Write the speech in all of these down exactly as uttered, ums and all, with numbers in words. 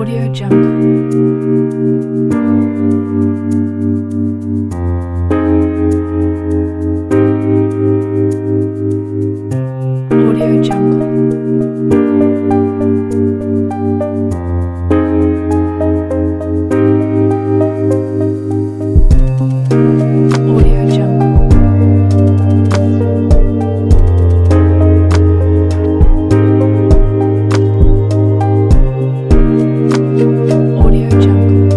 Audio Jungle. Audio Jungle. Audio Jungle. Audio Jungle.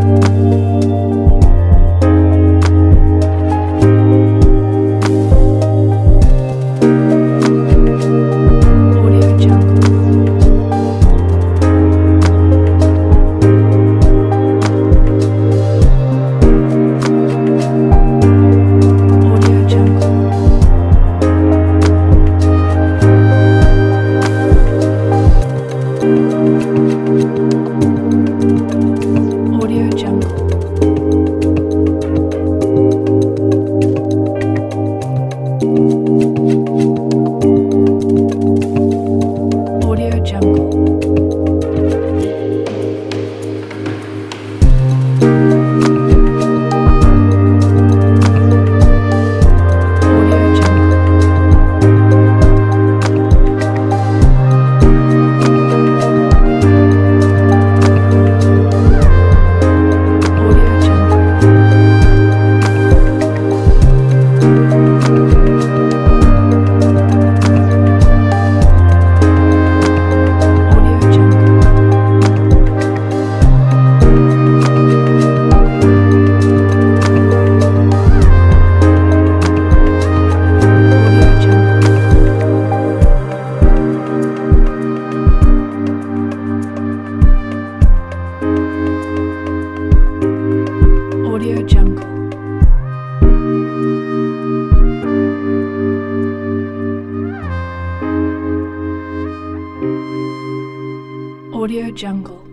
Audio Jungle. Audio Jungle. Audio Jungle. Audio Jungle. Audio Jungle. Audio Jungle. Audio Jungle. Audio Jungle. Audio Jungle. Audio Jungle.